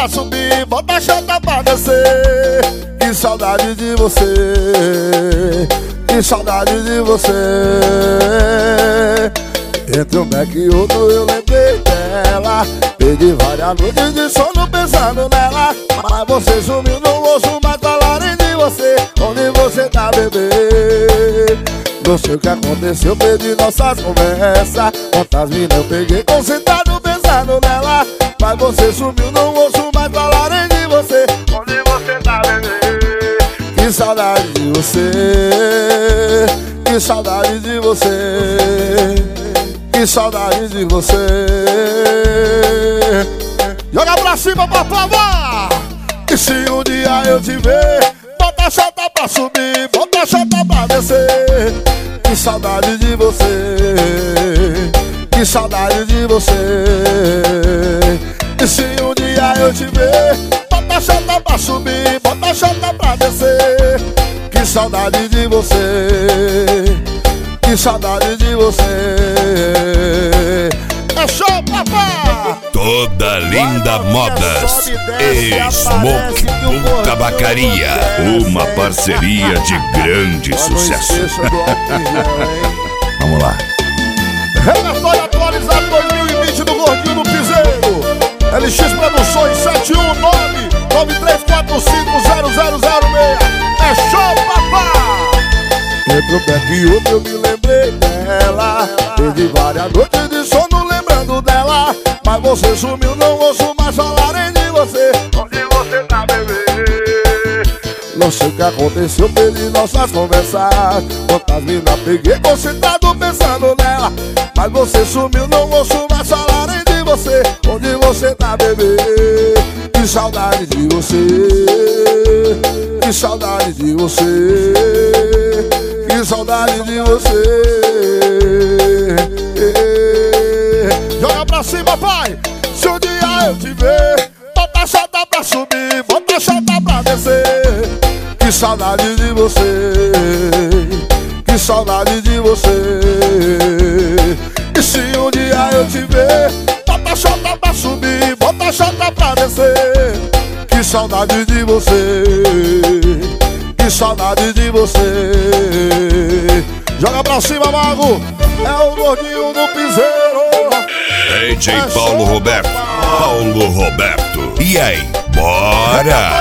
pra subir, bota a chota pra descer. Que saudade de você, que saudade de você. Entre um beck e outro eu lembrei dela. Perdi várias noites de sono pensando nela. Mas você sumiu, não ouço mais falarem de você. Onde você tá, bebê? Não sei o que aconteceu, perdi nossas conversas. Quantas minas eu peguei concentrado pensando nela. Mas você sumiu, não ouço mais falarem de você. Onde você tá, bebê? Que saudade de você, que saudade de você, que saudade de você. Joga pra cima, papá! E se um dia eu te ver, bota a chota pra subir, bota a chota pra descer. Que saudade de você, que saudade de você. E se um dia eu te ver, bota a chota pra subir, bota a chota pra descer. Que saudade de você, que saudade de você. É show, papá! Toda Linda Modas e Smoke Boom Tabacaria, uma parceria de grande sucesso. Vamos lá. Relatório atualizado 2020 do Gordinho do Piseiro. LX Produções 719-9345-0006. É show, papá! Entre um beck e outro eu me lembrei dela. Perdi várias noites de sono lembrando dela. Mas você sumiu, não ouço mais falarem de você. Onde você tá, bebê? Não sei o que aconteceu, perdi nossas conversas. Quantas minas peguei concentrado pensando nela. Mas você sumiu, não ouço mais falarem de você. Onde você tá, bebê? Que saudade de você, que saudade de você, que saudade de você. Joga pra cima, pai! Se um dia eu te ver, bota a chota pra subir, bota a chota pra descer. Que saudade de você, que saudade de você. E se um dia eu te ver, bota a chota pra subir, bota a chota pra descer. Que saudade de você, que saudade de você. Joga pra cima, mago! É o Gordinho do Piseiro. DJ Paulo Roberto. E aí, bora!